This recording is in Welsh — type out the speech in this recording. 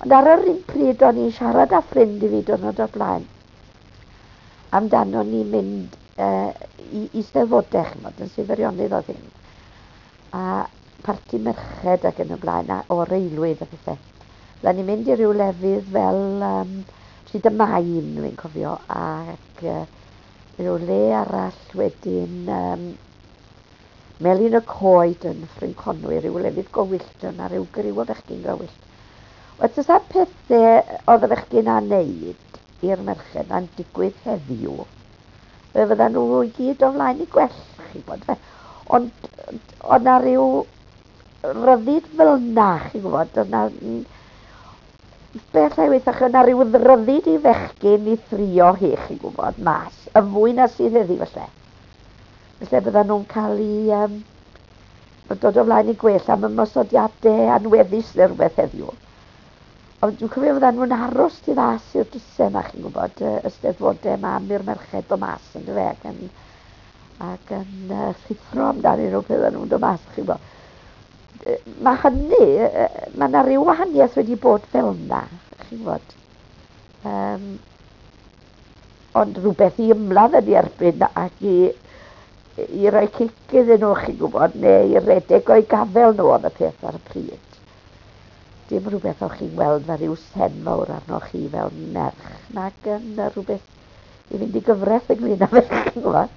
Ond ar yr un pryd o'n i'n siarad â ffrind i fi diwrnod o'r blaen amdano ni mynd i Steddfodau, chymod, yn Sir Feirionydd oedd hyn. A parti merched ac yn y blaen, o reilwydd a pethau. Byddwn ni'n mynd i ryw lefydd fel Rhyd y Maen, fi'n cofio, ac ryw le arall wedyn Melin y Coed yn Ffryn Conwy, ryw lefydd gowyllt yna, ryw griw o fechgyn gowyllt. Wel, tysa pethau oedd y fechgyn a wneud i'r merched na'n digwydd heddiw. Fyddan nhw i gyd o flaen i gwell, chi bod fe. Ond oedd na ryw ryddid fel na, chi'n gwybod, oedd na... Be allai weithio, oedd na ryw ryddid i fechgyn i thrio hi, chi'n gwybod, mas. Y fwy na sydd heddi falle. Felly byddan nhw'n cael ei... dod o flaen i gwell am ymosodiadau anweddus neu rhywbeth heddiw. Ond dwi'n cofio fyddan nhw'n aros tu fas i'r drysau yma, chi'n gwybod, y Steddfodau yma am i'r merched o mas yn dyfe, ac yn rhithro amdani nhw pe fyddan nhw'n dod mas, chi'n gwybod. Mae hynny, mae yna ryw wahaniaeth wedi bod fel yna, chi'n gwybod. Ond rhywbeth i ymladd yn ei erbyn ac i roi cic iddyn nhw, chi'n gwybod, neu i redeg o'i gafel nhw oedd y peth ar y pryd. Dim rhywbeth o'ch chi'n gweld fe ryw sen mawr arnoch chi fel merch, nag yn rhywbeth i fynd i gyfraith ynglyn â fe, chi'n gwybod.